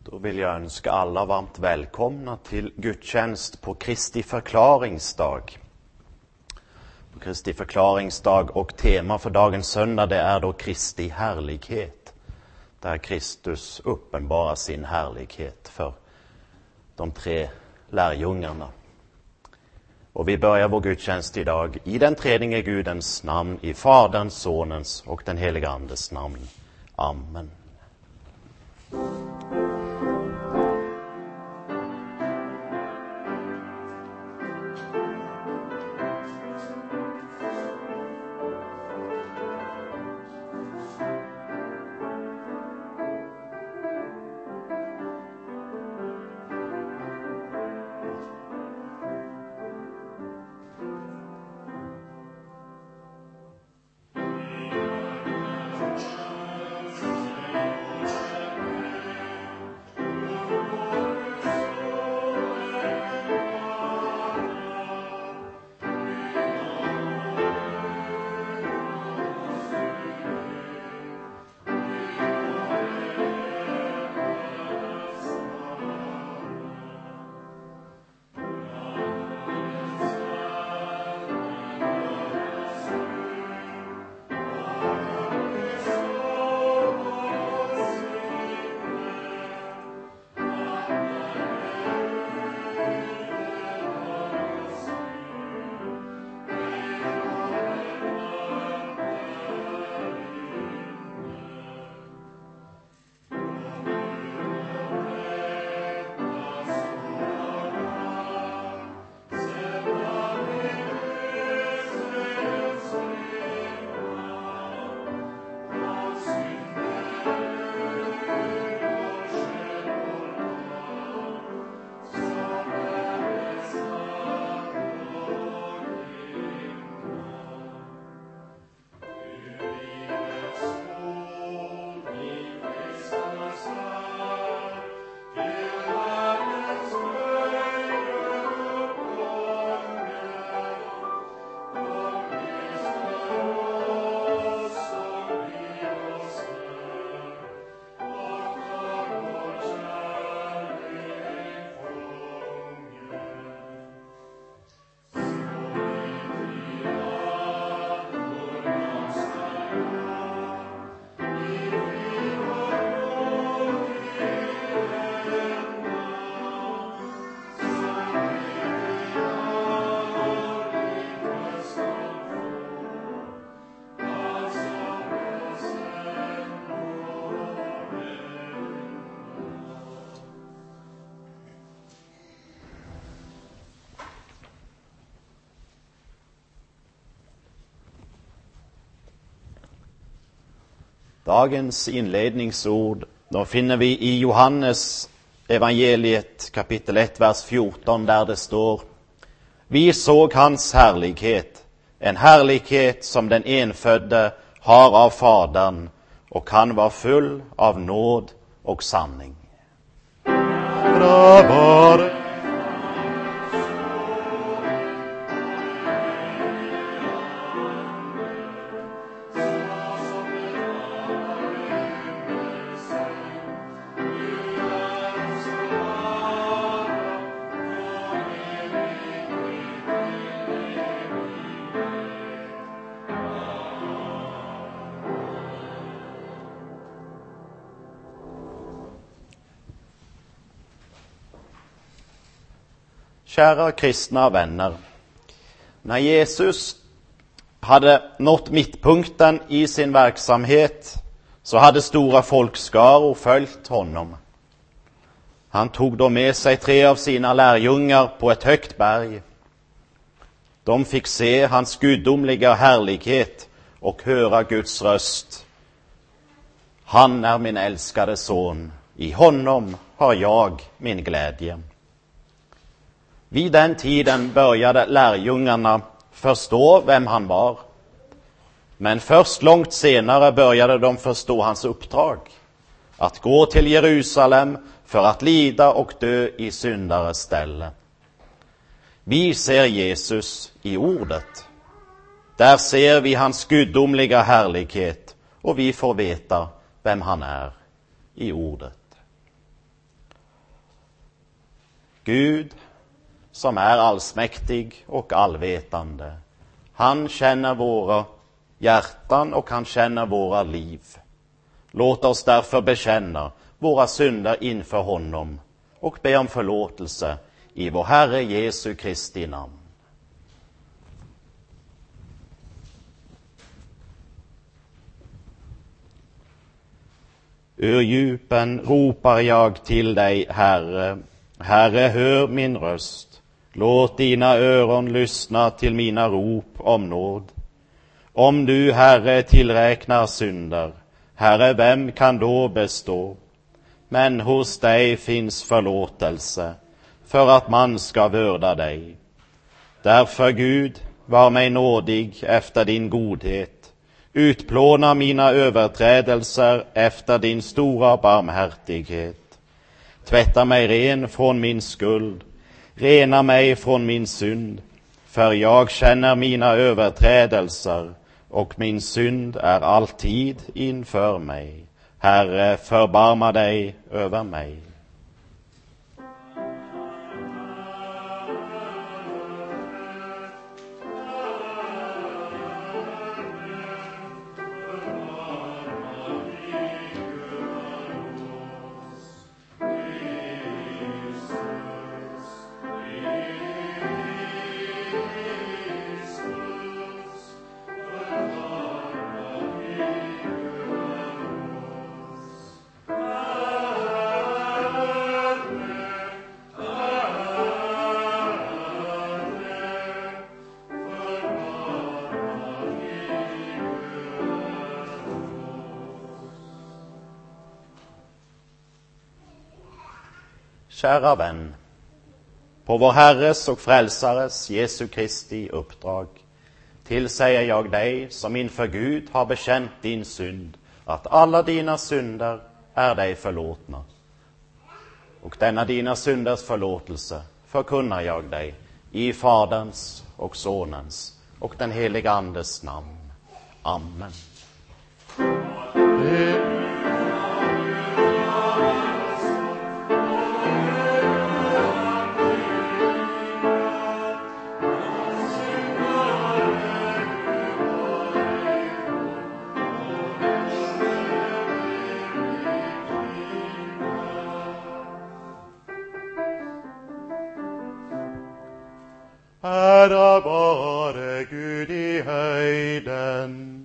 Då vill jag önska alla varmt välkomna till gudstjänst på Kristi förklaringsdag. På Kristi förklaringsdag, och tema för dagens söndag, det är då Kristi härlighet. Där Kristus uppenbarar sin härlighet för de tre lärjungarna. Och vi börjar vår gudstjänst idag i den tredje Gudens namn, i Faderns, Sonens och den helige Andes namn. Amen. Dagens inledningsord, då finner vi i Johannes evangeliet kapitel 1, vers 14, där det står: Vi såg hans härlighet, en härlighet som den enfödde har av Fadern, och han var full av nåd och sanning. Kära kristna vänner, när Jesus hade nått mittpunkten i sin verksamhet så hade stora folkskaror följt honom. Han tog då med sig 3 av sina lärjungar på ett högt berg. De fick se hans gudomliga härlighet och höra Guds röst. Han är min älskade son, i honom har jag min glädje. Vid den tiden började lärjungarna förstå vem han var. Men först långt senare började de förstå hans uppdrag. Att gå till Jerusalem för att lida och dö i syndares ställe. Vi ser Jesus i ordet. Där ser vi hans gudomliga härlighet, och vi får veta vem han är i ordet. Gud som är allsmäktig och allvetande. Han känner våra hjärtan och han känner våra liv. Låt oss därför bekänna våra synder inför honom och be om förlåtelse i vår Herre Jesu Kristi namn. Ur djupen ropar jag till dig, Herre. Herre, hör min röst. Låt dina öron lyssna till mina rop om nåd. Om du, Herre, tillräknar synder, Herre, vem kan då bestå? Men hos dig finns förlåtelse, för att man ska vörda dig. Därför, Gud, var mig nådig efter din godhet. Utplåna mina överträdelser efter din stora barmhärtighet. Tvätta mig ren från min skuld, rena mig från min synd, för jag känner mina överträdelser och min synd är alltid inför mig. Herre, förbarma dig över mig. Kära vän, på vår Herres och Frälsares Jesu Kristi uppdrag tillsäger jag dig som inför Gud har bekänt din synd, att alla dina synder är dig förlåtna. Och denna dina synders förlåtelse förkunnar jag dig i Faderns och Sonens och den heliga Andes namn. Amen. Ära vare Gud i höjden.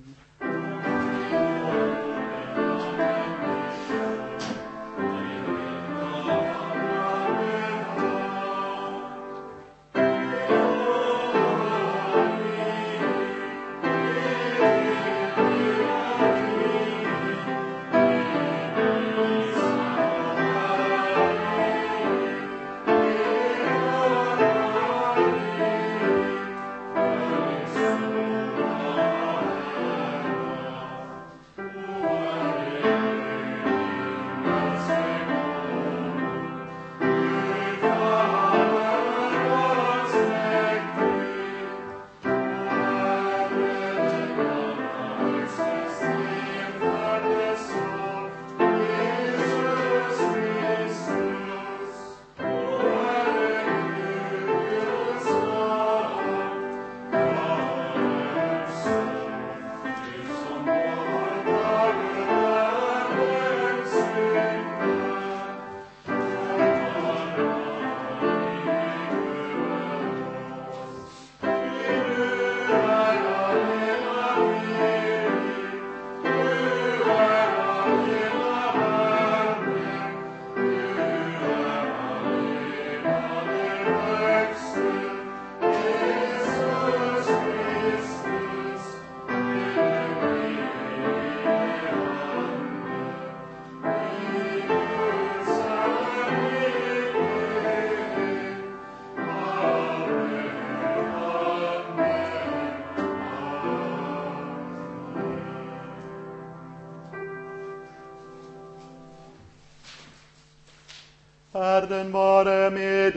Herren vare med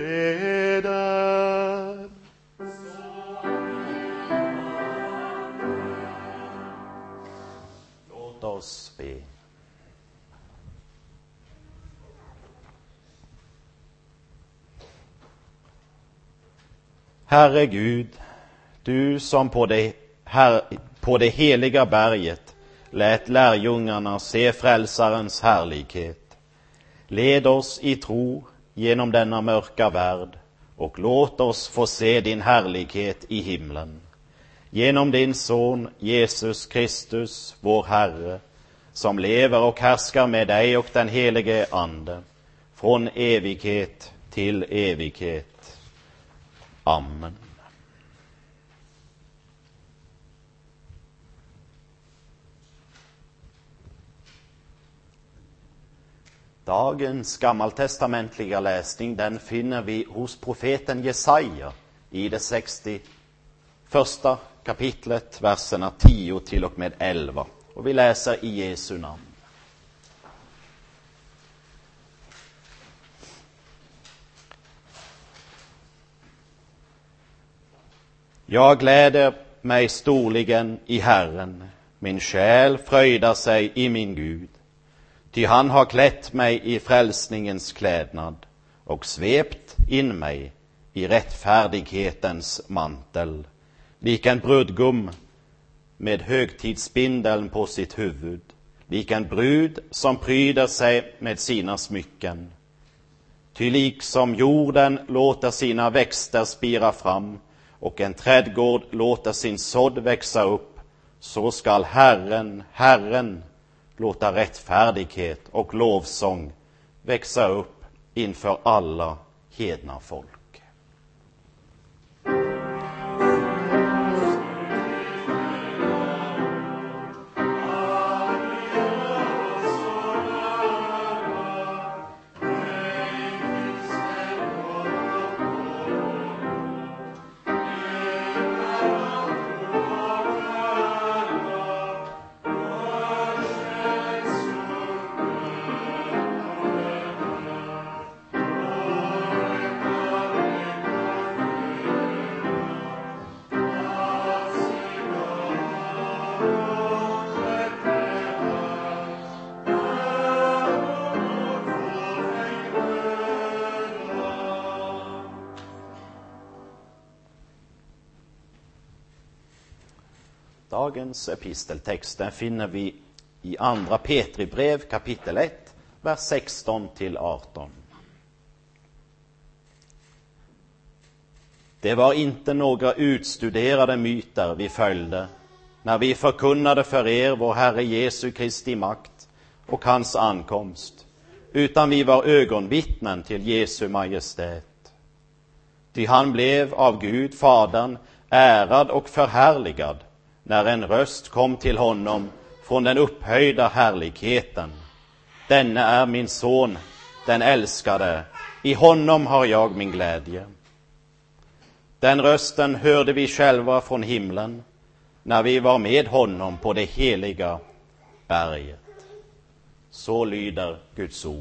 eder. Låt oss be. Herre Gud, du som på det heliga berget lät lärjungarna se frälsarens härlighet. Led oss i tro genom denna mörka värld och låt oss få se din härlighet i himlen. Genom din son Jesus Kristus, vår Herre, som lever och härskar med dig och den helige Ande, från evighet till evighet. Amen. Dagens gammaltestamentliga läsning, den finner vi hos profeten Jesaja i det 61 kapitlet, verserna 10 till och med 11. Och vi läser i Jesu namn. Jag gläder mig storligen i Herren, min själ fröjdar sig i min Gud. Ty han har klätt mig i frälsningens klädnad och svept in mig i rättfärdighetens mantel, lik en brudgum med högtidsspindeln på sitt huvud, lik en brud som pryder sig med sina smycken. Ty liksom jorden låter sina växter spira fram och en trädgård låter sin sådd växa upp, så skall Herren låta rättfärdighet och lovsång växa upp inför alla hedna folk. Dagens episteltext finner vi i andra Petri brev kapitel 1, vers 16 till 18. Det var inte några utstuderade myter vi följde när vi förkunnade för er vår Herre Jesu Kristi makt och hans ankomst, utan vi var ögonvittnen till Jesu majestät. Ty han blev av Gud, Fadern, ärad och förhärligad när en röst kom till honom från den upphöjda härligheten. Denne är min son, den älskade, i honom har jag min glädje. Den rösten hörde vi själva från himlen när vi var med honom på det heliga berget. Så lyder Guds ord.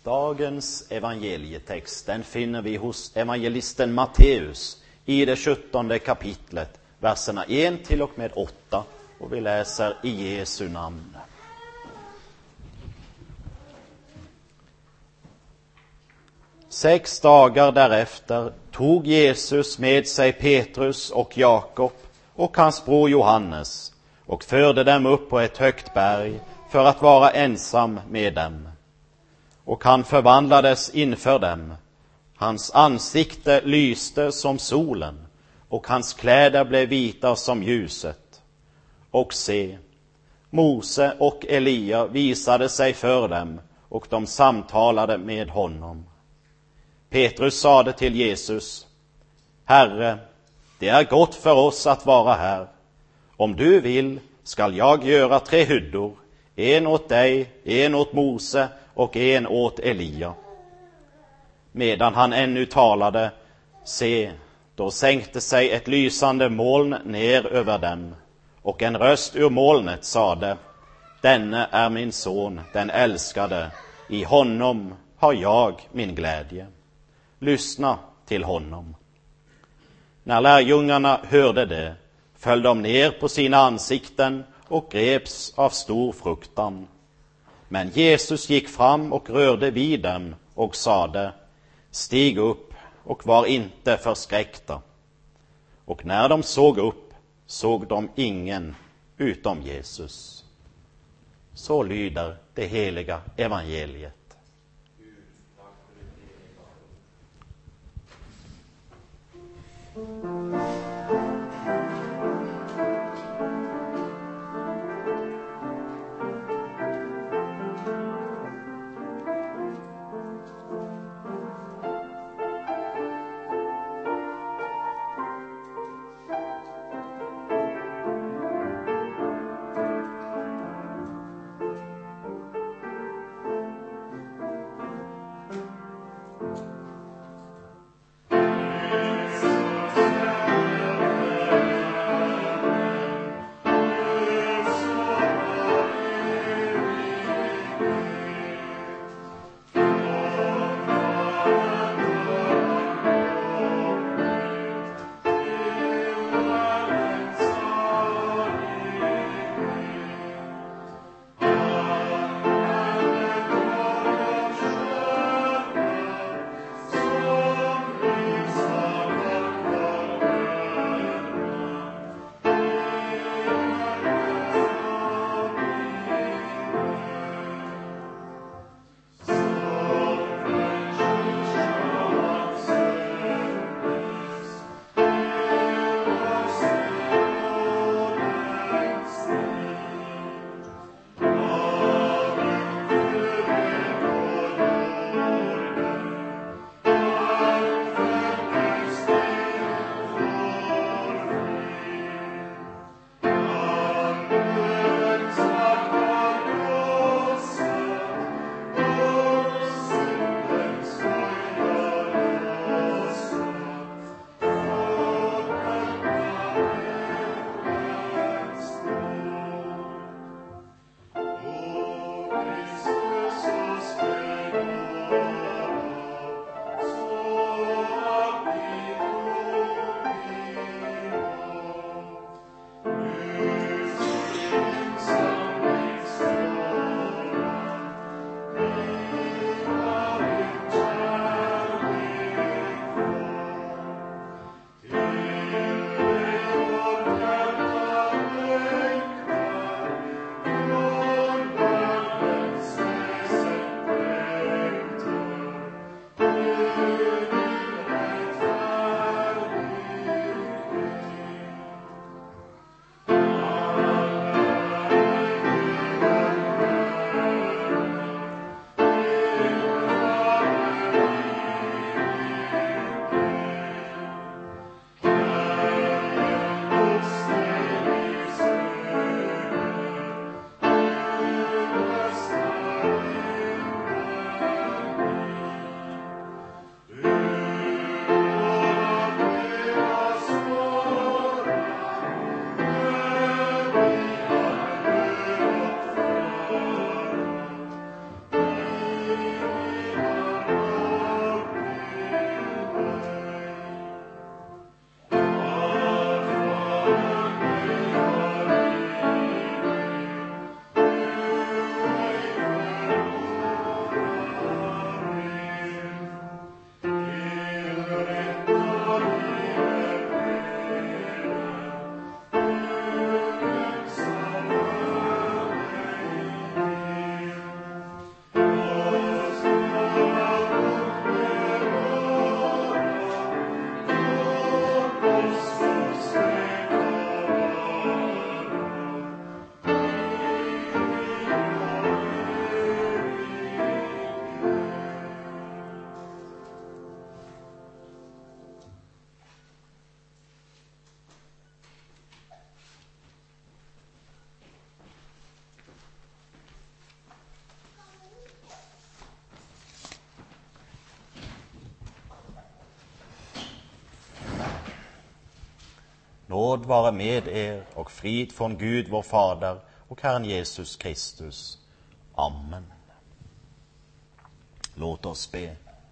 Dagens evangelietext, den finner vi hos evangelisten Matteus i det 17:e kapitlet, verserna 1 till och med 8, och vi läser i Jesu namn. Sex dagar därefter tog Jesus med sig Petrus och Jakob och hans bror Johannes och förde dem upp på ett högt berg för att vara ensam med dem. Och han förvandlades inför dem. Hans ansikte lyste som solen och hans kläder blev vita som ljuset. Och se, Mose och Elia visade sig för dem och de samtalade med honom. Petrus sade till Jesus: Herre, det är gott för oss att vara här. Om du vill skall jag göra 3 hyddor, en åt dig, en åt Mose och en åt Elia. Medan han ännu talade, se, då sänkte sig ett lysande moln ner över dem, och en röst ur molnet sade: Denne är min son, den älskade, i honom har jag min glädje. Lyssna till honom. När lärjungarna hörde det, föll de ner på sina ansikten och greps av stor fruktan. Men Jesus gick fram och rörde vid dem och sade: Stig upp och var inte förskräckta. Och när de såg upp, såg de ingen utom Jesus. Så lyder det heliga evangeliet. Nåd vare med er och frid från Gud vår Fader och Herren Jesus Kristus. Amen. Låt oss be.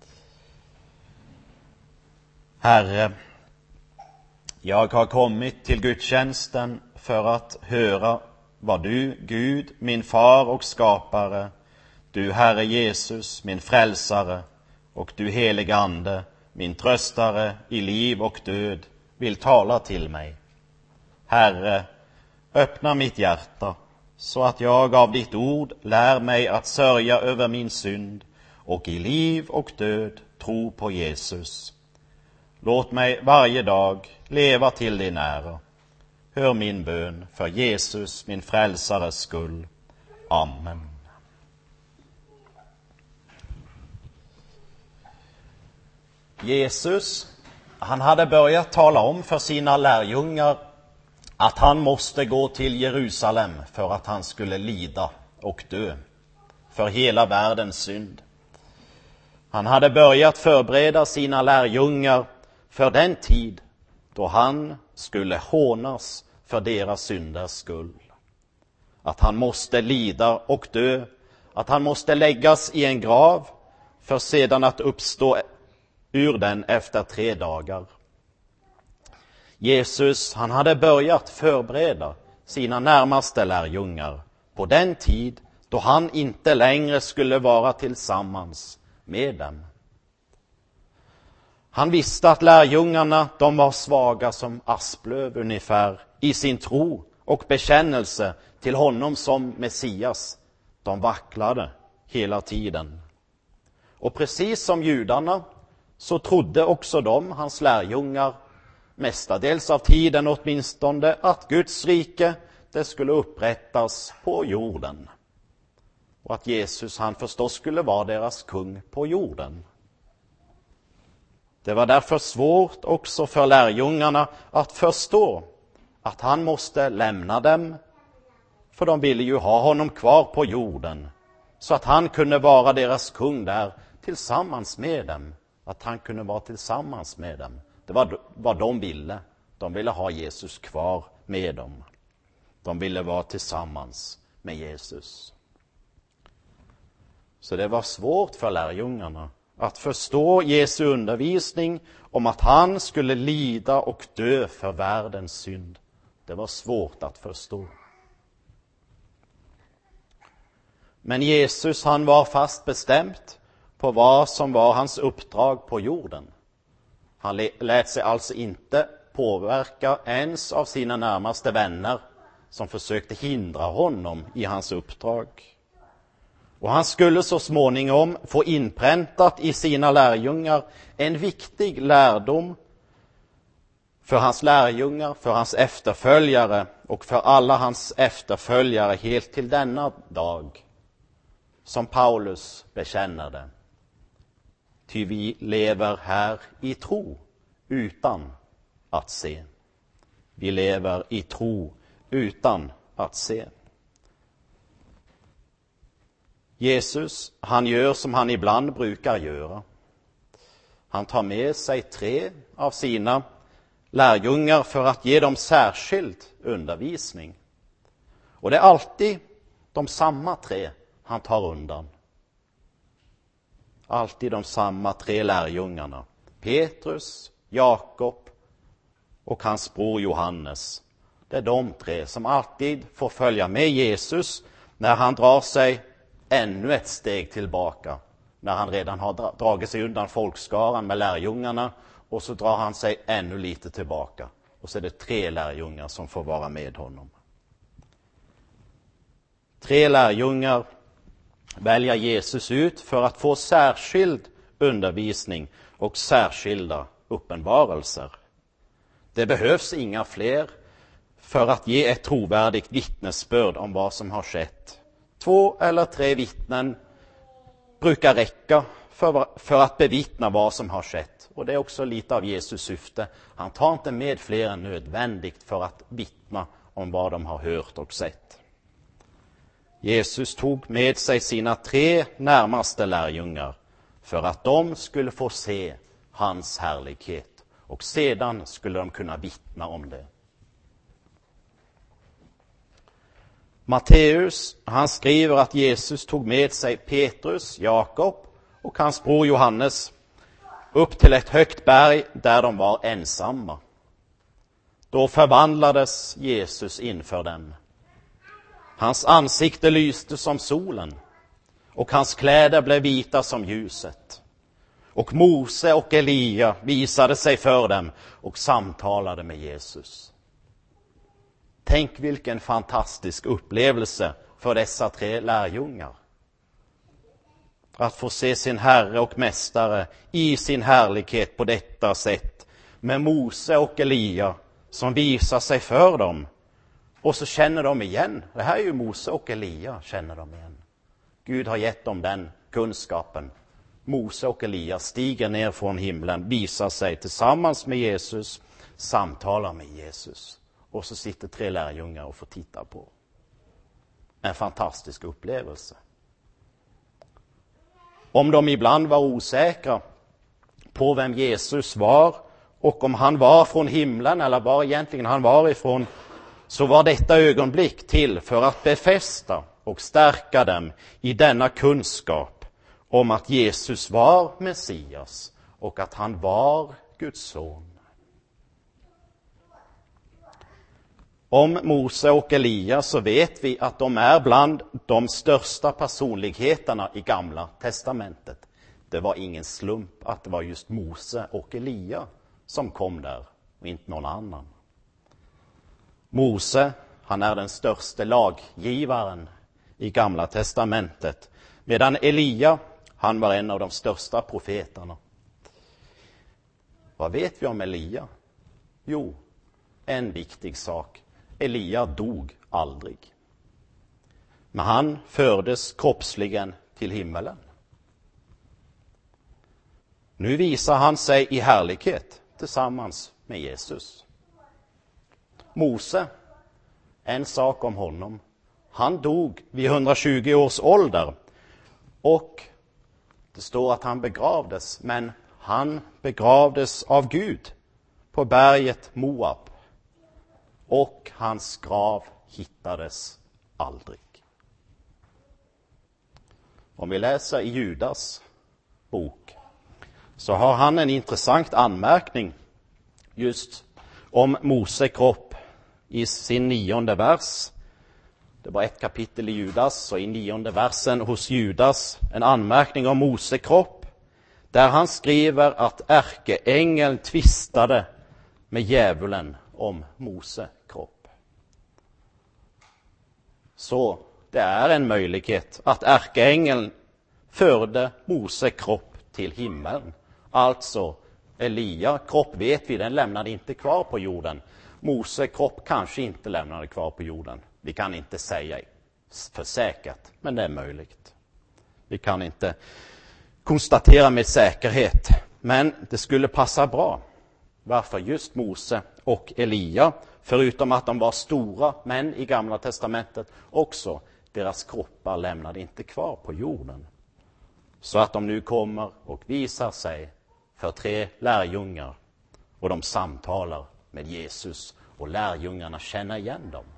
Herre, jag har kommit till gudstjänsten för att höra vad du, Gud, min far och skapare, du Herre Jesus, min frälsare, och du helige Ande, min tröstare i liv och död, vill tala till mig. Herre, öppna mitt hjärta så att jag av ditt ord lär mig att sörja över min synd och i liv och död tro på Jesus. Låt mig varje dag leva till din ära. Hör min bön för Jesus, min frälsares skull. Amen. Jesus, han hade börjat tala om för sina lärjungar att han måste gå till Jerusalem för att han skulle lida och dö för hela världens synd. Han hade börjat förbereda sina lärjungar för den tid då han skulle hånas för deras synders skull. Att han måste lida och dö, att han måste läggas i en grav för sedan att uppstå ur den efter 3 dagar. Jesus, han hade börjat förbereda sina närmaste lärjungar på den tid då han inte längre skulle vara tillsammans med dem. Han visste att lärjungarna, de var svaga som asplöv ungefär i sin tro och bekännelse till honom som Messias. De vacklade hela tiden. Och precis som judarna så trodde också de, hans lärjungar, mestadels av tiden åtminstone, att Guds rike, det skulle upprättas på jorden. Och att Jesus, han förstås skulle vara deras kung på jorden. Det var därför svårt också för lärjungarna att förstå att han måste lämna dem, för de ville ju ha honom kvar på jorden, så att han kunde vara deras kung där tillsammans med dem. Att han kunde vara tillsammans med dem. Det var vad de ville. De ville ha Jesus kvar med dem. De ville vara tillsammans med Jesus. Så det var svårt för lärjungarna att förstå Jesu undervisning om att han skulle lida och dö för världens synd. Det var svårt att förstå. Men Jesus, han var fast bestämt på vad som var hans uppdrag på jorden. Han lät sig alltså inte påverka ens av sina närmaste vänner som försökte hindra honom i hans uppdrag. Och han skulle så småningom få inpräntat i sina lärjungar en viktig lärdom för hans lärjungar, för hans efterföljare och för alla hans efterföljare helt till denna dag, som Paulus bekänner det. Ty vi lever här i tro utan att se. Vi lever i tro utan att se. Jesus, han gör som han ibland brukar göra. Han tar med sig 3 av sina lärjungar för att ge dem särskild undervisning. Och det är alltid de samma 3 han tar undan. Alltid de samma 3 lärjungarna. Petrus, Jakob och hans bror Johannes. Det är de 3 som alltid får följa med Jesus när han drar sig ännu ett steg tillbaka. När han redan har dragit sig undan folkskaran med lärjungarna, och så drar han sig ännu lite tillbaka. Och så är det 3 lärjungar som får vara med honom. 3 lärjungar väljer Jesus ut för att få särskild undervisning och särskilda uppenbarelser. Det behövs inga fler för att ge ett trovärdigt vittnesbörd om vad som har skett. 2 eller 3 vittnen brukar räcka för att bevittna vad som har skett. Och det är också lite av Jesus syfte. Han tar inte med fler än nödvändigt för att vittna om vad de har hört och sett. Jesus tog med sig sina 3 närmaste lärjungar för att de skulle få se hans härlighet. Och sedan skulle de kunna vittna om det. Matteus, han skriver att Jesus tog med sig Petrus, Jakob och hans bror Johannes upp till ett högt berg där de var ensamma. Då förvandlades Jesus inför dem. Hans ansikte lyste som solen och hans kläder blev vita som ljuset. Och Mose och Elia visade sig för dem och samtalade med Jesus. Tänk vilken fantastisk upplevelse för dessa 3 lärjungar. Att få se sin Herre och Mästare i sin härlighet på detta sätt. Med Mose och Elia som visar sig för dem. Och så känner de igen. Det här är ju Mose och Elia, känner de igen. Gud har gett dem den kunskapen. Mose och Elia stiger ner från himlen, visar sig tillsammans med Jesus, samtalar med Jesus. Och så sitter 3 lärjungar och får titta på. En fantastisk upplevelse. Om de ibland var osäkra på vem Jesus var och om han var från himlen eller var egentligen han var ifrån, så var detta ögonblick till för att befästa och stärka dem i denna kunskap om att Jesus var Messias och att han var Guds son. Om Mose och Elia så vet vi att de är bland de största personligheterna i Gamla testamentet. Det var ingen slump att det var just Mose och Elia som kom där och inte någon annan. Mose, han är den största laggivaren i Gamla testamentet, medan Elia, han var en av de största profeterna. Vad vet vi om Elia? Jo, en viktig sak. Elia dog aldrig. Men han fördes kroppsligen till himmelen. Nu visar han sig i härlighet tillsammans med Jesus. Mose, en sak om honom. Han dog vid 120 års ålder och det står att han begravdes, men han begravdes av Gud på berget Moab. Och hans grav hittades aldrig. Om vi läser i Judas bok så har han en intressant anmärkning just om Mose kropp i sin 9:e vers. Det var ett kapitel i Judas, så i 9:e versen hos Judas en anmärkning om Mose kropp, där han skriver att ärkeängeln tvistade med djävulen om Mose kropp. Så det är en möjlighet att ärkeängeln förde Mose kropp till himlen. Alltså Elia kropp vet vi, den lämnade inte kvar på jorden. Mose kropp kanske inte lämnade kvar på jorden. Vi kan inte säga för säkert, men det är möjligt. Vi kan inte konstatera med säkerhet, men det skulle passa bra. Varför just Mose och Elia, förutom att de var stora män i Gamla testamentet, också deras kroppar lämnade inte kvar på jorden. Så att de nu kommer och visar sig för 3 lärjungar och de samtalar med Jesus och lärjungarna känner igen dem.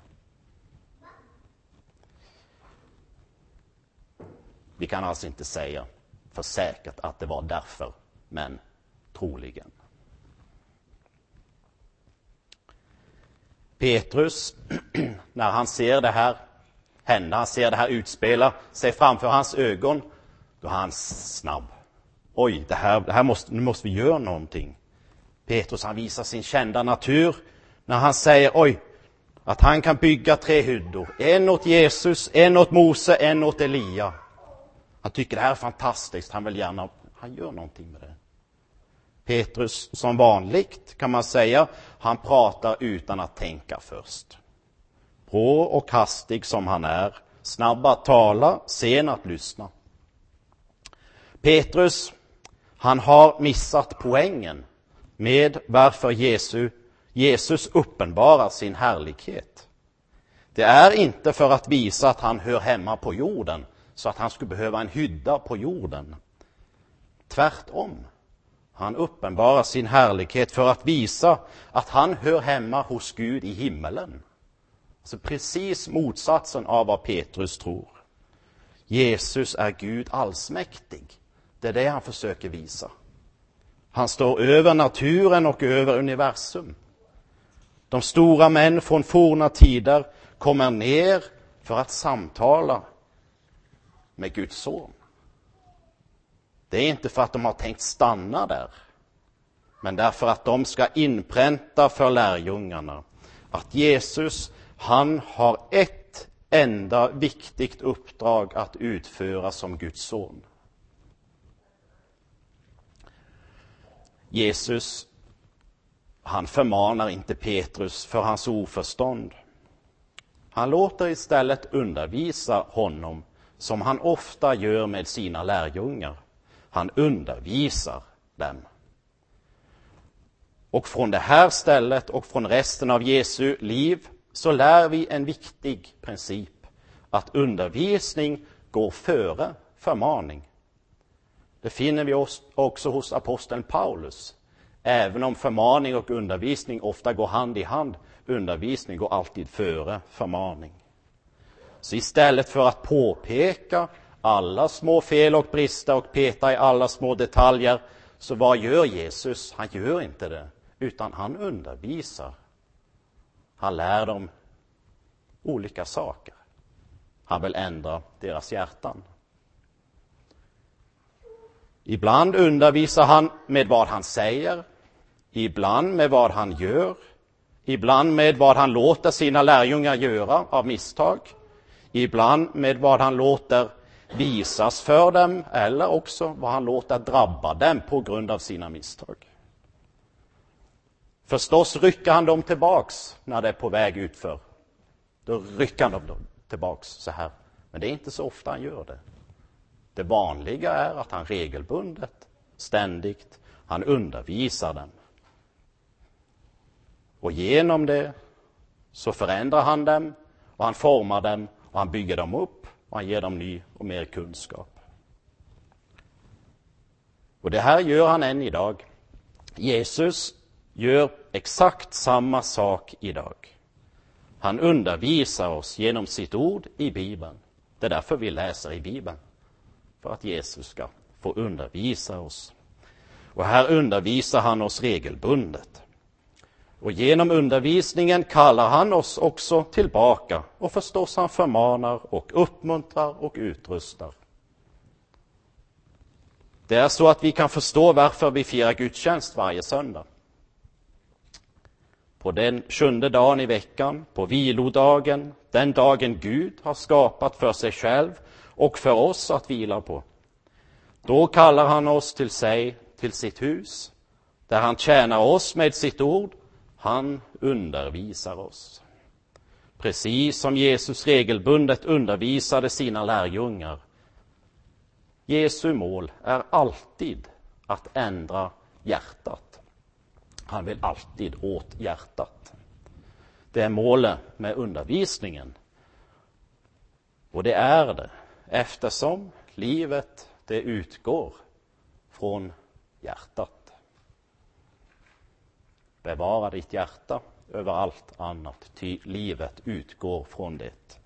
Vi kan alltså inte säga för säkert att det var därför, men troligen. Petrus, när han ser det här hända, han ser det här utspela sig framför hans ögon, då är han snabb. Oj, nu måste vi göra någonting. Petrus, han visar sin kända natur när han säger, att han kan bygga 3 hyddor. En åt Jesus, en åt Mose, en åt Elia. Han tycker det här är fantastiskt, han gör någonting med det. Petrus, som vanligt kan man säga, han pratar utan att tänka först. Rå och hastig som han är, snabb att tala, sen att lyssna. Petrus, han har missat poängen med varför Jesus uppenbarar sin härlighet. Det är inte för att visa att han hör hemma på jorden, så att han skulle behöva en hydda på jorden. Tvärtom. Han uppenbarar sin härlighet för att visa att han hör hemma hos Gud i himmelen. Så precis motsatsen av vad Petrus tror. Jesus är Gud allsmäktig. Det är det han försöker visa. Han står över naturen och över universum. De stora män från forna tider kommer ner för att samtala med Guds son. Det är inte för att de har tänkt stanna där, men därför att de ska inpränta för lärjungarna att Jesus, han har ett enda viktigt uppdrag att utföra som Guds son. Jesus, han förmanar inte Petrus för hans oförstånd. Han låter istället undervisa honom som han ofta gör med sina lärjungar. Han undervisar dem. Och från det här stället och från resten av Jesu liv så lär vi en viktig princip. Att undervisning går före förmaning. Det finner vi också hos aposteln Paulus. Även om förmaning och undervisning ofta går hand i hand, undervisning går alltid före förmaning. Så istället för att påpeka alla små fel och brister och peta i alla små detaljer, så vad gör Jesus? Han gör inte det, utan han undervisar. Han lär dem olika saker. Han vill ändra deras hjärtan. Ibland undervisar han med vad han säger, ibland med vad han gör, ibland med vad han låter sina lärjungar göra av misstag, ibland med vad han låter visas för dem eller också vad han låter drabba dem på grund av sina misstag. Förstås rycker han dem tillbaks när det är på väg utför. Då rycker han dem tillbaks så här. Men det är inte så ofta han gör det. Det vanliga är att han regelbundet, ständigt, han undervisar dem. Och genom det så förändrar han dem och han formar dem och han bygger dem upp och han ger dem ny och mer kunskap. Och det här gör han än idag. Jesus gör exakt samma sak idag. Han undervisar oss genom sitt ord i Bibeln. Det är därför vi läser i Bibeln. För att Jesus ska få undervisa oss. Och här undervisar han oss regelbundet. Och genom undervisningen kallar han oss också tillbaka. Och förstås han förmanar och uppmuntrar och utrustar. Det är så att vi kan förstå varför vi firar gudstjänst varje söndag. På den 7:e dagen i veckan, på vilodagen, den dagen Gud har skapat för sig själv och för oss att vila på. Då kallar han oss till sig, till sitt hus, där han tjänar oss med sitt ord. Han undervisar oss. Precis som Jesus regelbundet undervisade sina lärjungar. Jesu mål är alltid att ändra hjärtat. Han vill alltid åt hjärtat. Det är målet med undervisningen. Och det är det eftersom livet det utgår från hjärtat. Bevara ditt hjärta över allt annat, ty livet utgår från det.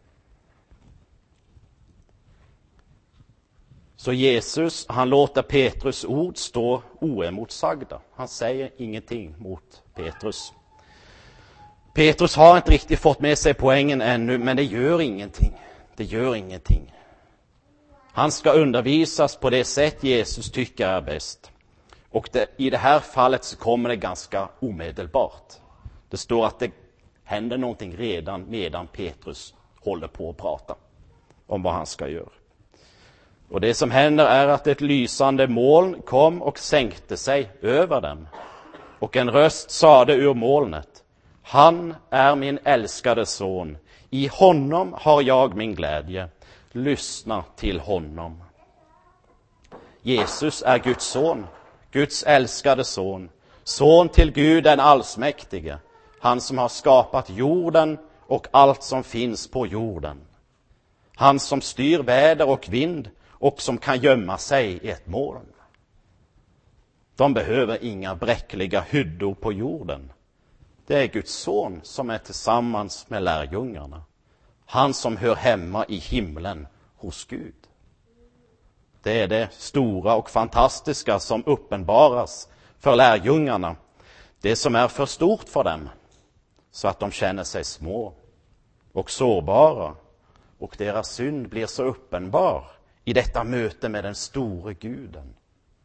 Så Jesus, han låter Petrus ord stå oemotsagda. Han säger ingenting mot Petrus. Petrus har inte riktigt fått med sig poängen ännu, men det gör ingenting. Det gör ingenting. Han ska undervisas på det sätt Jesus tycker är bäst. Och i det här fallet så kommer det ganska omedelbart. Det står att det händer någonting redan medan Petrus håller på att prata om vad han ska göra. Och det som händer är att ett lysande moln kom och sänkte sig över dem. Och en röst sade ur molnet: Han är min älskade son. I honom har jag min glädje. Lyssna till honom. Jesus är Guds son. Guds älskade son. Son till Gud den allsmäktige. Han som har skapat jorden och allt som finns på jorden. Han som styr väder och vind och som kan gömma sig i ett moln. De behöver inga bräckliga hyddor på jorden. Det är Guds son som är tillsammans med lärjungarna. Han som hör hemma i himlen hos Gud. Det är det stora och fantastiska som uppenbaras för lärjungarna. Det som är för stort för dem, så att de känner sig små och sårbara. Och deras synd blir så uppenbar i detta möte med den store Guden.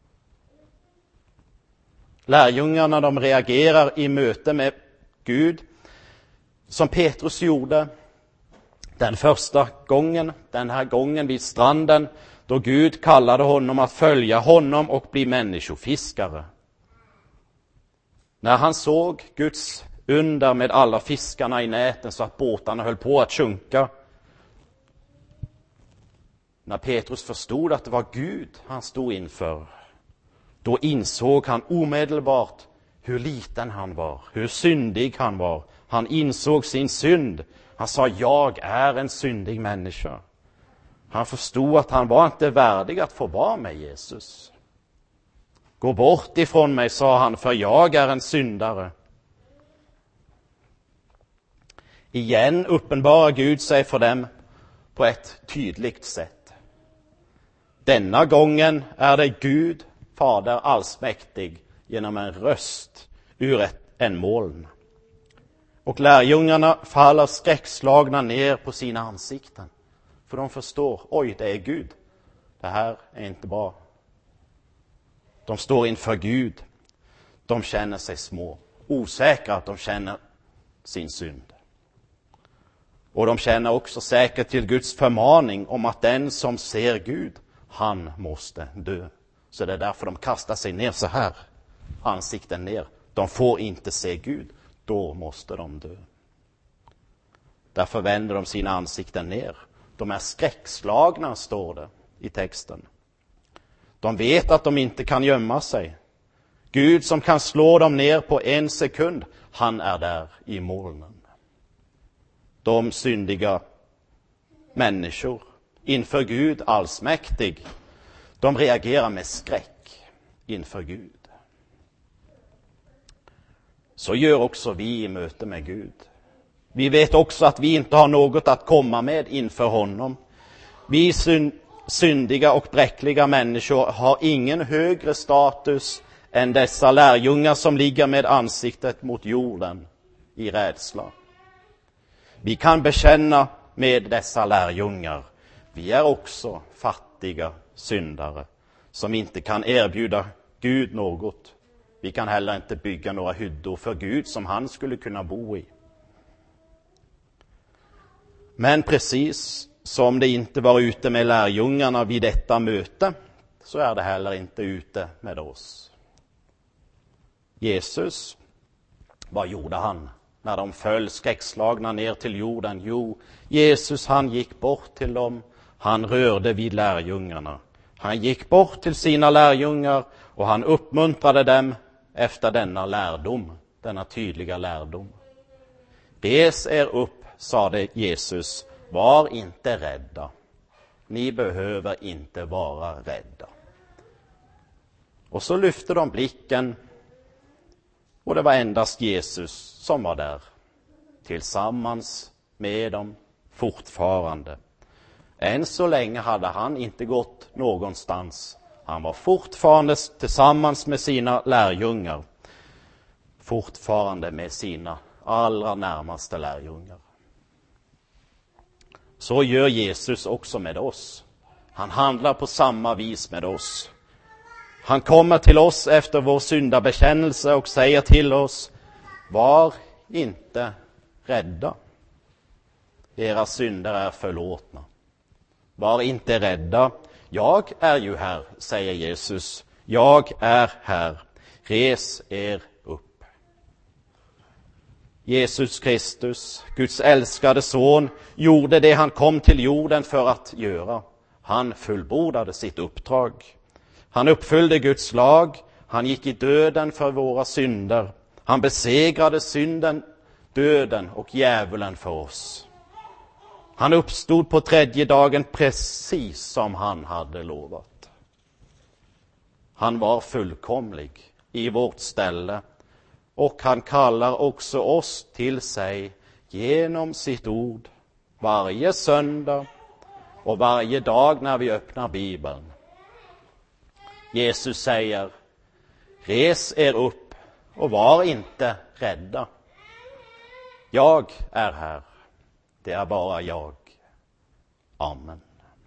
Lärjungarna, de reagerar i möte med Gud som Petrus gjorde den första gången, den här gången vid stranden, då Gud kallade honom att följa honom och bli människofiskare. När han såg Guds under med alla fiskarna i näten så att båtarna höll på att sjunka. När Petrus förstod att det var Gud han stod inför, då insåg han omedelbart hur liten han var, hur syndig han var. Han insåg sin synd. Han sa, jag är en syndig människa. Han förstod att han var inte värdig att få vara med Jesus. Gå bort ifrån mig, sa han, för jag är en syndare. Igen uppenbarar Gud sig för dem på ett tydligt sätt. Denna gången är det Gud, Fader allsmäktig, genom en röst ur en moln. Och lärjungarna faller skräckslagna ner på sina ansikten. För de förstår, oj, det är Gud. Det här är inte bra. De står inför Gud. De känner sig små, osäkra att de känner sin synd. Och de känner också säkert till Guds förmaning om att den som ser Gud, han måste dö. Så det är därför de kastar sig ner så här, ansikten ner. De får inte se Gud, då måste de dö. Därför vänder de sina ansikten ner. De är skräckslagna, står det i texten. De vet att de inte kan gömma sig. Gud som kan slå dem ner på en sekund, han är där i molnen. De syndiga människor inför Gud allsmäktig, de reagerar med skräck inför Gud. Så gör också vi i möte med Gud. Vi vet också att vi inte har något att komma med inför honom. Vi syndiga och bräckliga människor har ingen högre status än dessa lärjungar som ligger med ansiktet mot jorden i rädsla. Vi kan bekänna med dessa lärjungar. Vi är också fattiga syndare som inte kan erbjuda Gud något. Vi kan heller inte bygga några hyddor för Gud som han skulle kunna bo i. Men precis som det inte var ute med lärjungarna vid detta möte, så är det heller inte ute med oss. Jesus, vad gjorde han när de föll skräckslagna ner till jorden? Jo, Jesus han gick bort till dem, han rörde vid lärjungarna. Han gick bort till sina lärjungar och han uppmuntrade dem efter denna lärdom, denna tydliga lärdom. Res er upp, sade Jesus, var inte rädda. Ni behöver inte vara rädda. Och så lyfte de blicken och det var endast Jesus som var där. Tillsammans med dem fortfarande. Än så länge hade han inte gått någonstans. Han var fortfarande tillsammans med sina lärjungar. Fortfarande med sina allra närmaste lärjungar. Så gör Jesus också med oss. Han handlar på samma vis med oss. Han kommer till oss efter vår syndabekännelse och säger till oss, var inte rädda. Era synder är förlåtna. Var inte rädda. Jag är ju här, säger Jesus. Jag är här. Res er upp. Jesus Kristus, Guds älskade son, gjorde det han kom till jorden för att göra. Han fullbordade sitt uppdrag. Han uppfyllde Guds lag. Han gick i döden för våra synder. Han besegrade synden, döden och djävulen för oss. Han uppstod på tredje dagen precis som han hade lovat. Han var fullkomlig i vårt ställe och han kallar också oss till sig genom sitt ord varje söndag och varje dag när vi öppnar Bibeln. Jesus säger: res er upp och var inte rädda. Jag är här. Det är bara jag. Amen.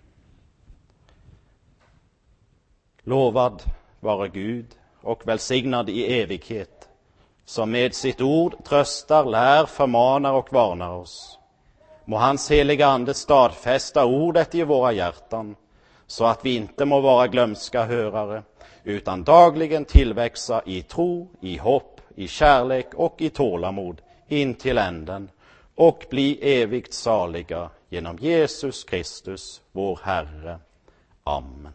Lovad vare Gud och välsignad i evighet, som med sitt ord tröstar, lär, förmanar och varnar oss. Må hans heliga ande stadfästa ordet i våra hjärtan, så att vi inte må vara glömska hörare, utan dagligen tillväxa i tro, i hopp, i kärlek och i tålamod in till änden, och bli evigt saliga genom Jesus Kristus, vår Herre. Amen.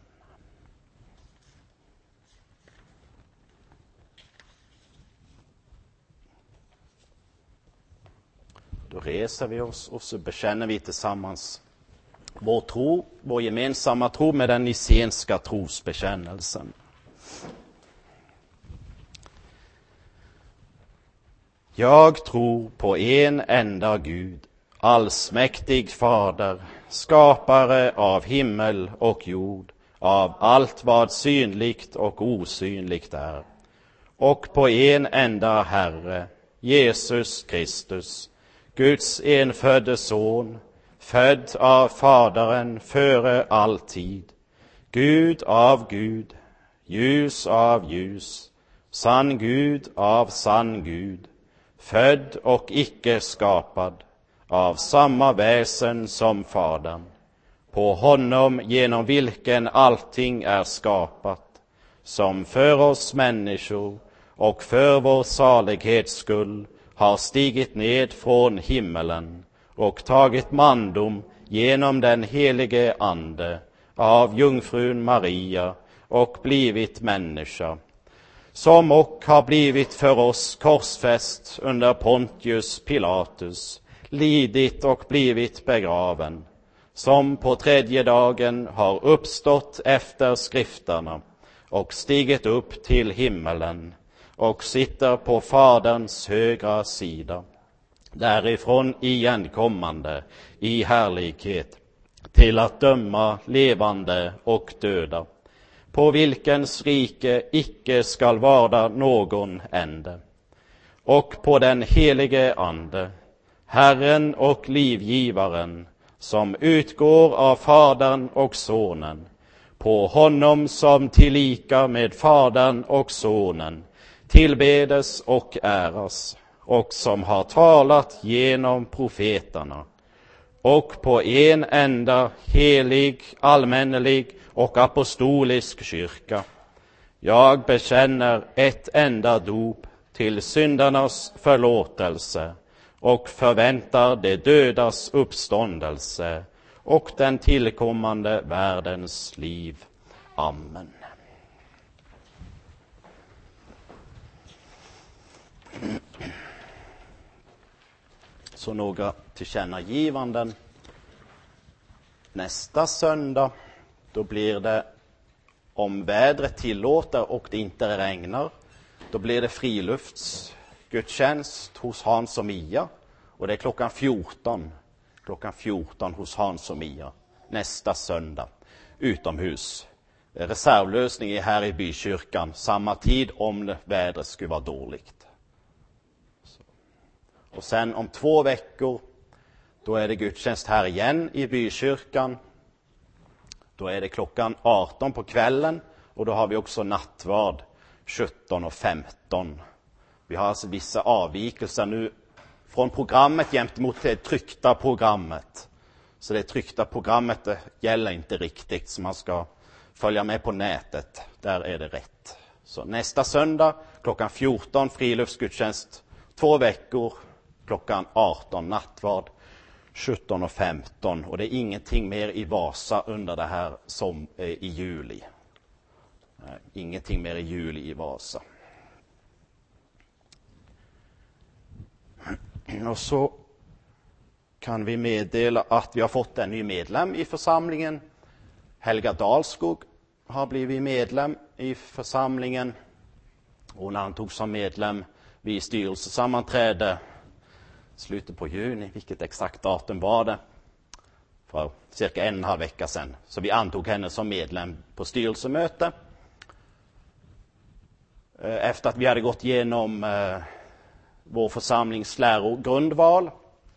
Då reser vi oss och så bekänner vi tillsammans vår tro, vår gemensamma tro med den nicenska trosbekännelsen. Jag tror på en enda Gud, allsmäktig Fader, skapare av himmel och jord, av allt vad synligt och osynligt är, och på en enda Herre, Jesus Kristus, Guds enfödde son, född av Faderen före all tid, Gud av Gud, ljus av ljus, sann Gud av sann Gud, född och icke skapad, av samma väsen som Fadern, på honom genom vilken allting är skapat, som för oss människor och för vår salighets skull har stigit ned från himmelen och tagit mandom genom den helige ande av jungfrun Maria och blivit människa, som och har blivit för oss korsfäst under Pontius Pilatus, lidit och blivit begraven, som på tredje dagen har uppstått efter skrifterna och stigit upp till himmelen och sitter på Faderns högra sida, därifrån igenkommande i härlighet till att döma levande och döda, på vilkens rike icke skall vara någon ände, och på den helige ande, Herren och livgivaren, som utgår av Fadern och Sonen, på honom som tillika med Fadern och Sonen tillbedes och äras, och som har talat genom profeterna, och på en enda helig, allmännelig och apostolisk kyrka. Jag bekänner ett enda dop till syndarnas förlåtelse och förväntar de dödas uppståndelse och den tillkommande världens liv. Amen. Så några tillkännagivanden. Nästa söndag, då blir det, om vädret tillåter och det inte regnar, då blir det friluftsgudstjänst hos Hans och Mia. Och det är klockan 14 hos Hans och Mia nästa söndag, utomhus. Reservlösning är här i bykyrkan, samma tid om vädret skulle vara dåligt. Och sen om 2 veckor, då är det gudstjänst här igen i bykyrkan. Då är det klockan 18 på kvällen, och då har vi också nattvard 17:15. Vi har alltså vissa avvikelser nu från programmet gentemot det tryckta programmet. Så det tryckta programmet det gäller inte riktigt, så man ska följa med på nätet. Där är det rätt. Så nästa söndag klockan 14 friluftsgudstjänst, 2 veckor klockan 18 nattvard 17:15. Och det är ingenting mer i Vasa under det här som i juli. Ingenting mer i juli i Vasa. Och så kan vi meddela att vi har fått en ny medlem i församlingen. Helga Dalskog har blivit medlem i församlingen. Och när han tog som medlem vi styrelsesammanträde slutet på juni, vilket exakt datum var det, för cirka 1,5 vecka sedan. Så vi antog henne som medlem på styrelsemöte. Efter att vi hade gått igenom vår församlings lärogrundval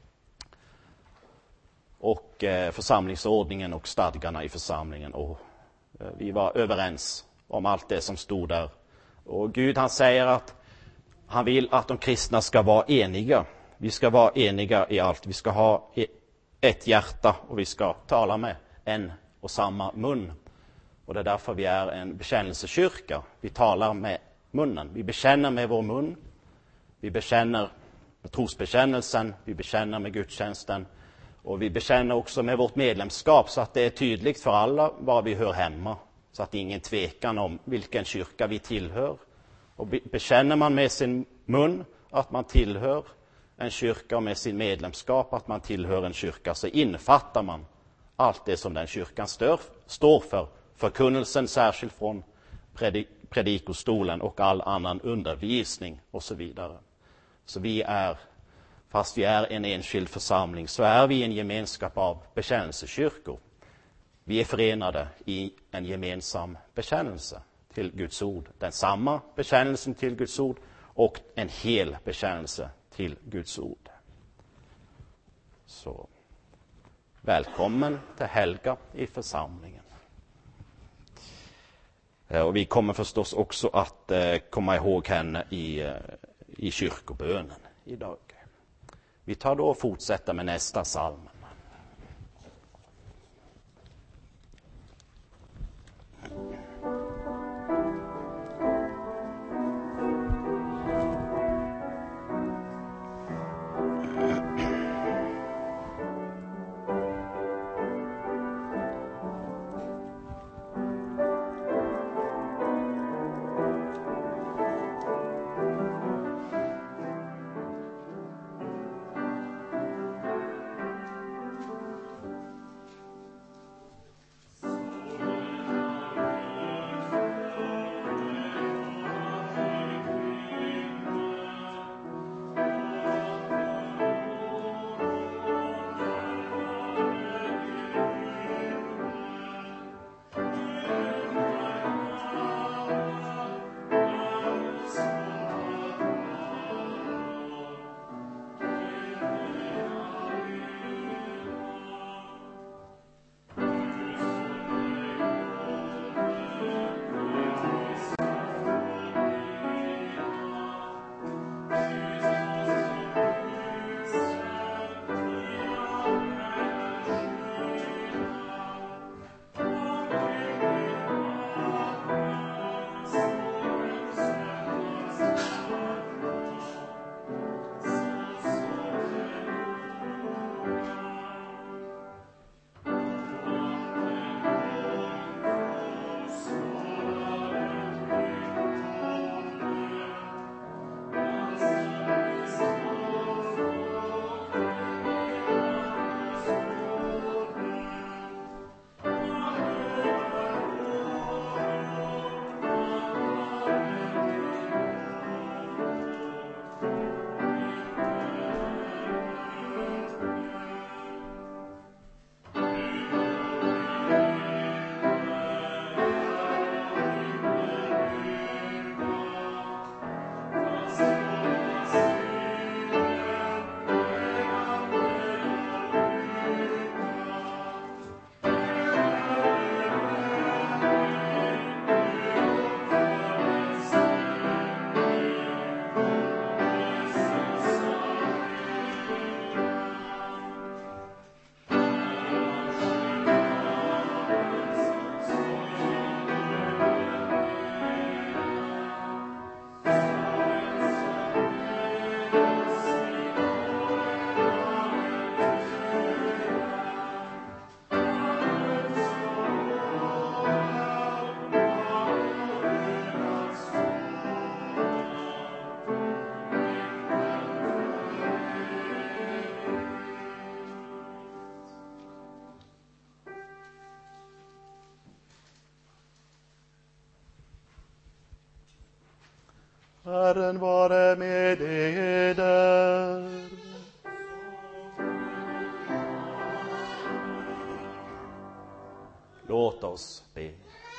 och församlingsordningen och stadgarna i församlingen. Och vi var överens om allt det som stod där. Och Gud, han säger att han vill att de kristna ska vara eniga. Vi ska vara eniga i allt. Vi ska ha ett hjärta och vi ska tala med en och samma mun. Och det är därför vi är en bekännelsekyrka. Vi talar med munnen. Vi bekänner med vår mun. Vi bekänner med trosbekännelsen. Vi bekänner med gudstjänsten. Och vi bekänner också med vårt medlemskap så att det är tydligt för alla var vi hör hemma. Så att det är ingen tvekan om vilken kyrka vi tillhör. Och bekänner man med sin mun att man tillhör en kyrka och med sin medlemskap att man tillhör en kyrka, så infattar man allt det som den kyrkan står för. Förkunnelsen särskilt från predikostolen och all annan undervisning och så vidare. Så fast vi är en enskild församling, så är vi en gemenskap av bekännelsekyrkor. Vi är förenade i en gemensam bekännelse till Guds ord. Den samma bekännelsen till Guds ord och en hel bekännelse till Guds ord. Så välkommen till Helga i församlingen. Och vi kommer förstås också att komma ihåg henne i kyrkobönen idag. Vi tar då och fortsätter med nästa psalm. Herren vare med eder. Låt oss be.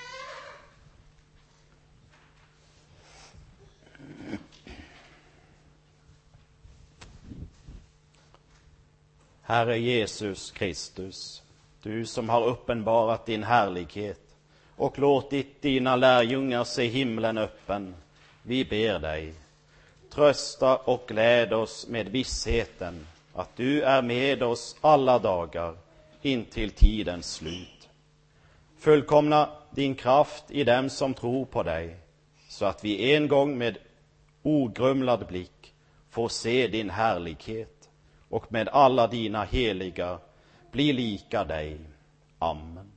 Herre Jesus Kristus, du som har uppenbarat din härlighet och låtit dina lärjungar se himlen öppen, vi ber dig, trösta och gläd oss med vissheten att du är med oss alla dagar intill tidens slut. Fullkomna din kraft i dem som tror på dig, så att vi en gång med ogrumlad blick får se din härlighet och med alla dina heliga bli lika dig. Amen.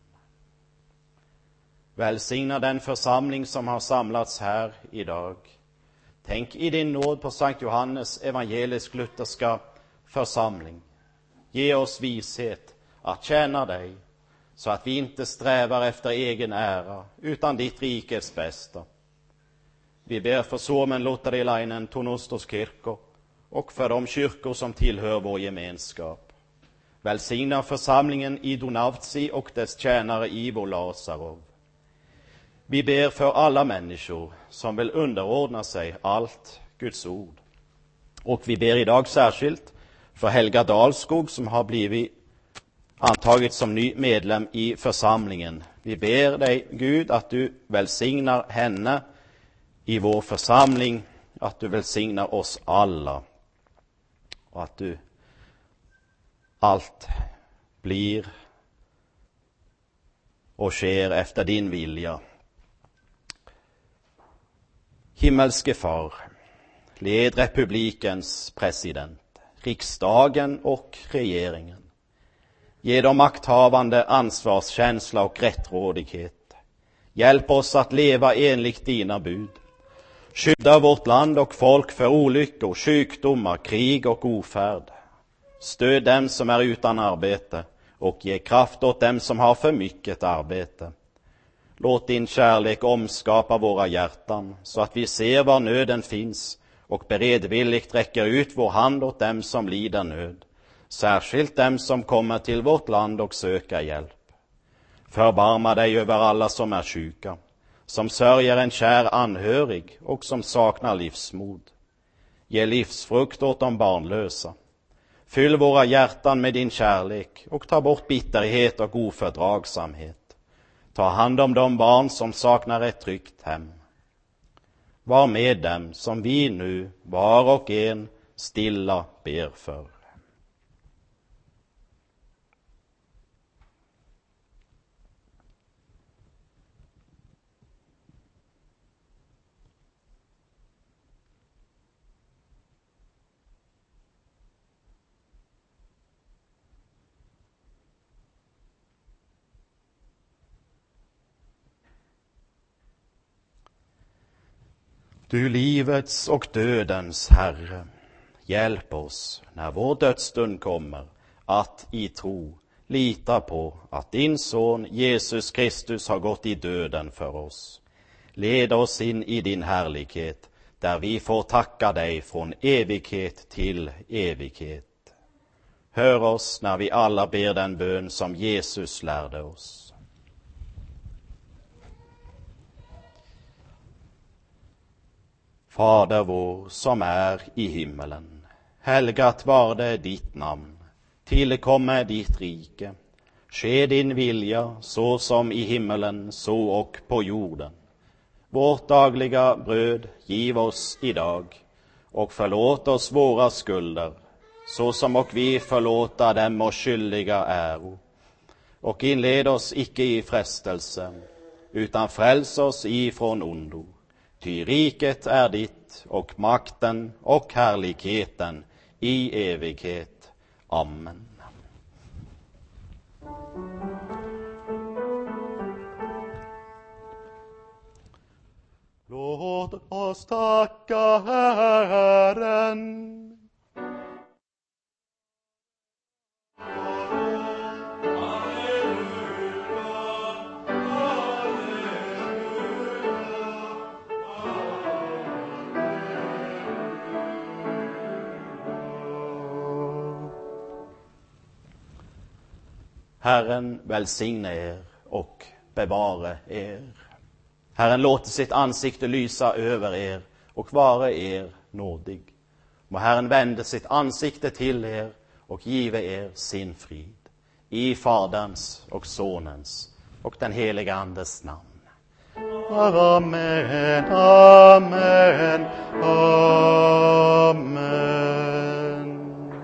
Välsigna den församling som har samlats här idag. Tänk i din nåd på Sankt Johannes evangelisk-lutherska församling. Ge oss vishet att tjäna dig, så att vi inte strävar efter egen ära utan ditt rikes bästa. Vi ber för Suomen luterilainen tunnustuskirkko och för de kyrkor som tillhör vår gemenskap. Välsigna församlingen i Donavtsi och dess tjänare Ivo Lazarov. Vi ber för alla människor som vill underordna sig allt Guds ord. Och vi ber idag särskilt för Helga Dalskog som har blivit antagit som ny medlem i församlingen. Vi ber dig, Gud, att du välsignar henne i vår församling, att du välsignar oss alla och att du allt blir och sker efter din vilja. Himmelske far, led republikens president, riksdagen och regeringen. Ge de makthavande ansvarskänsla och rättrådighet. Hjälp oss att leva enligt dina bud. Skydda vårt land och folk för olyckor, sjukdomar, krig och ofärd. Stöd dem som är utan arbete och ge kraft åt dem som har för mycket arbete. Låt din kärlek omskapa våra hjärtan så att vi ser var nöden finns och beredvilligt räcker ut vår hand åt dem som lider nöd, särskilt dem som kommer till vårt land och söker hjälp. Förbarma dig över alla som är sjuka, som sörjer en kär anhörig och som saknar livsmod. Ge livsfrukt åt de barnlösa. Fyll våra hjärtan med din kärlek och ta bort bitterhet och ofördragsamhet. Ta hand om de barn som saknar ett tryggt hem. Var med dem som vi nu var och en stilla ber för. Du livets och dödens Herre, hjälp oss när vår dödsstund kommer att i tro lita på att din son Jesus Kristus har gått i döden för oss. Led oss in i din härlighet där vi får tacka dig från evighet till evighet. Hör oss när vi alla ber den bön som Jesus lärde oss. Fader vår som är i himmelen, helgat var det ditt namn. Tillkommer ditt rike. Ske din vilja så som i himmelen så och på jorden. Vårt dagliga bröd giv oss idag och förlåt oss våra skulder så som och vi förlåta dem och skyldiga äro. Och inled oss icke i frestelse utan fräls oss ifrån ondo. Ty riket är ditt och makten och härligheten i evighet. Amen. Låt oss tacka Herren. Herren välsigne er och bevare er. Herren låter sitt ansikte lysa över er och vara er nådig. Må Herren vända sitt ansikte till er och give er sin frid. I Faderns och Sonens och den helige Andes namn. Amen, amen, amen.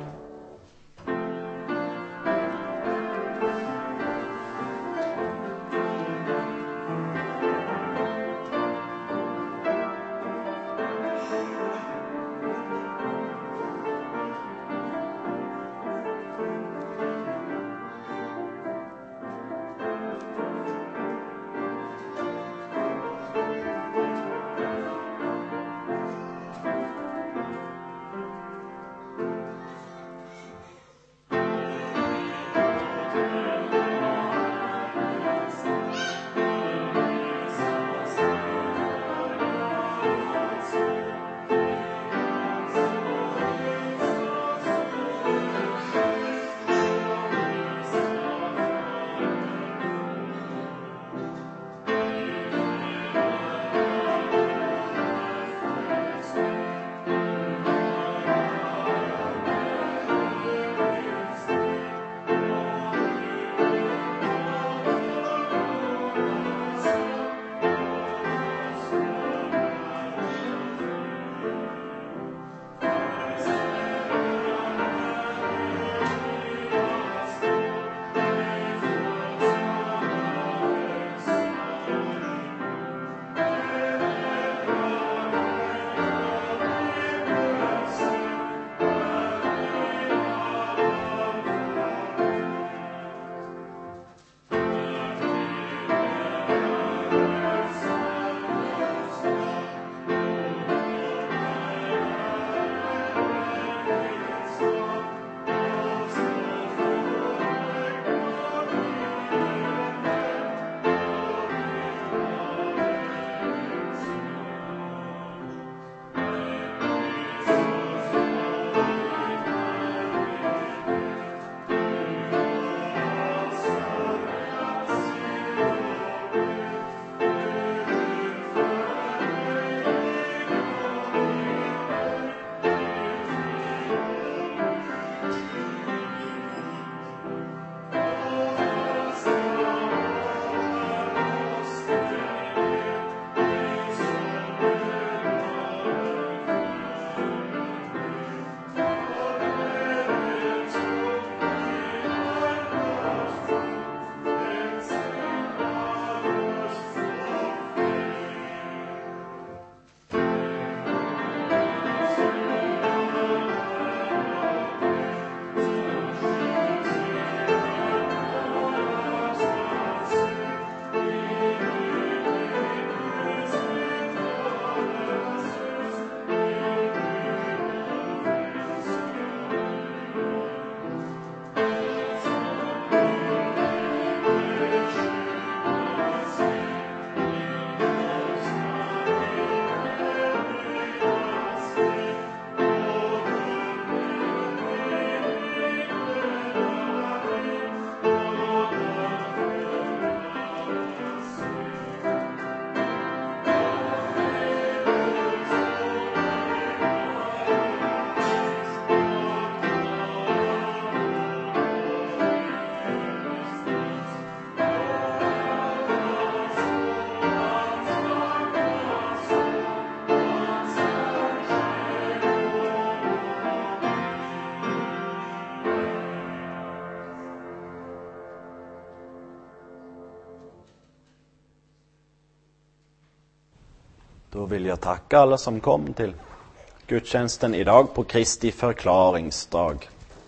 Då vill jag tacka alla som kom till gudstjänsten idag på Kristi förklaringsdag.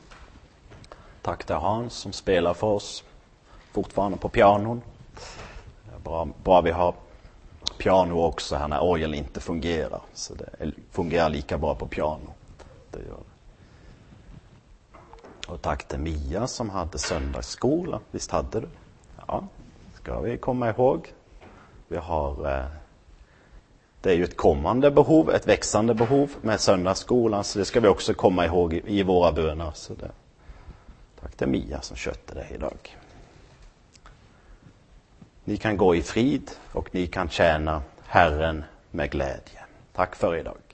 Tack till Hans som spelar för oss fortfarande på pianon. Bra vi har piano också här när orgeln inte fungerar. Så det fungerar lika bra på piano. Det gör det. Och tack till Mia som hade söndagsskola. Visst hade du? Ja, ska vi komma ihåg. Vi har... Det är ju ett kommande behov, ett växande behov med söndagsskolan. Så det ska vi också komma ihåg i våra böner. Så det, tack till Mia som skötte det idag. Ni kan gå i frid och ni kan tjäna Herren med glädje. Tack för idag.